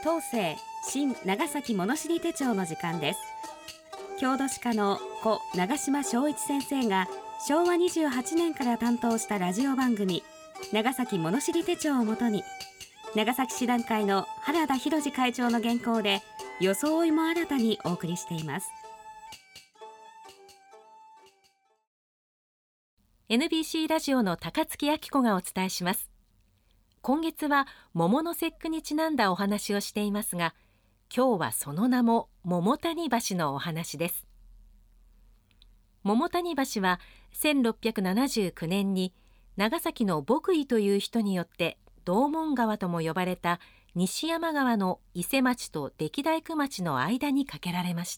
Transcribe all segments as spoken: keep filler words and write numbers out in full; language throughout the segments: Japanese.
東西新長崎物知り手帳の時間です。郷土史家の故長島昭一先生がしょうわにじゅうはちねんから担当したラジオ番組長崎物知り手帳をもとに、長崎市団会の原田博次会長の原稿で装いも新たにお送りしています。 エヌビーシー ラジオの高槻明子がお伝えします。今月は桃の節句にちなんだお話をしていますが、今日はその名も桃谷橋のお話です。桃谷橋はせんろっぴゃくななじゅうきゅうねんに長崎の牧井という人によって道門川とも呼ばれた西山川の伊勢町と出来大工町の間に架けられました。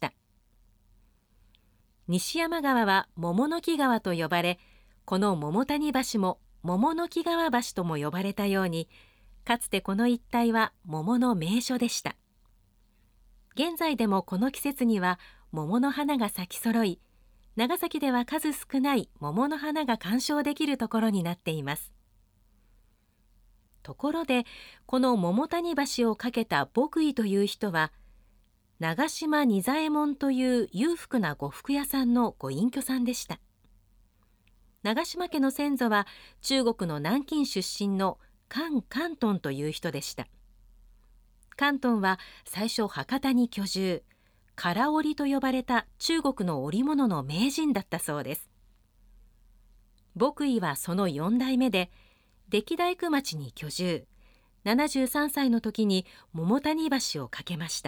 西山川は桃の木川と呼ばれ、この桃谷橋も桃の木川橋とも呼ばれたように、かつてこの一帯は桃の名所でした。現在でもこの季節には桃の花が咲き揃い、長崎では数少ない桃の花が鑑賞できるところになっています。ところで、この桃谷橋を架けた牧井という人は、長島仁左衛門という裕福な呉服屋さんのご隠居さんでした。長島家の先祖は中国の南京出身の韓広東という人でした。広東は最初博多に居住、唐織と呼ばれた中国の織物の名人だったそうです。牧井はそのよん代目で、出来大工町に居住、ななじゅうさんさいの時に桃谷橋を架けました。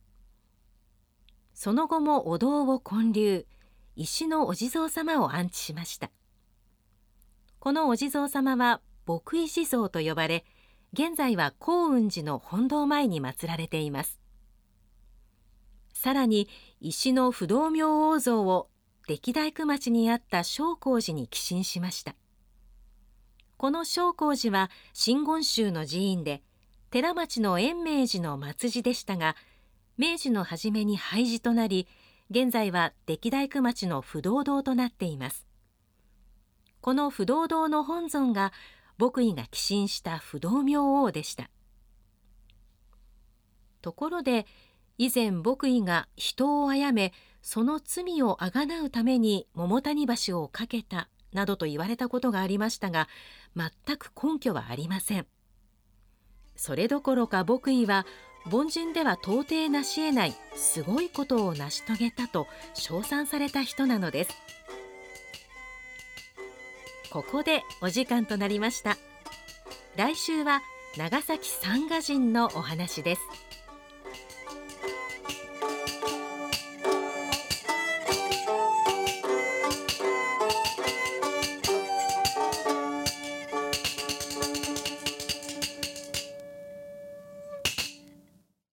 その後もお堂を建立、石のお地蔵様を安置しました。このお地蔵様は牧井地蔵と呼ばれ、現在は興雲寺の本堂前に祀られています。さらに石の不動明王像を出来大工町にあった正光寺に寄進しました。この正光寺は真言宗の寺院で、寺町の延明寺の末寺でしたが、明治の初めに廃寺となり、現在は出来大工町の不動堂となっています。この不動堂の本尊が牧井が寄進した不動明王でした。ところで、以前牧井が人を殺め、その罪をあがなうために桃谷橋を架けたなどと言われたことがありましたが、全く根拠はありません。それどころか牧井は凡人では到底成し得ないすごいことを成し遂げたと称賛された人なのです。ここでお時間となりました。来週は長崎三河人のお話です。